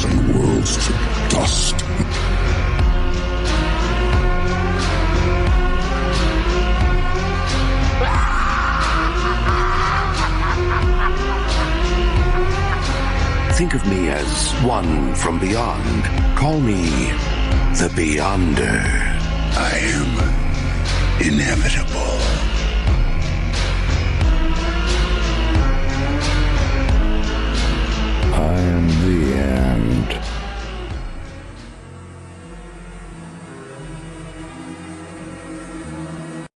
and worlds to dust. Think of me as one from beyond. Call me the Beyonder. I am inevitable.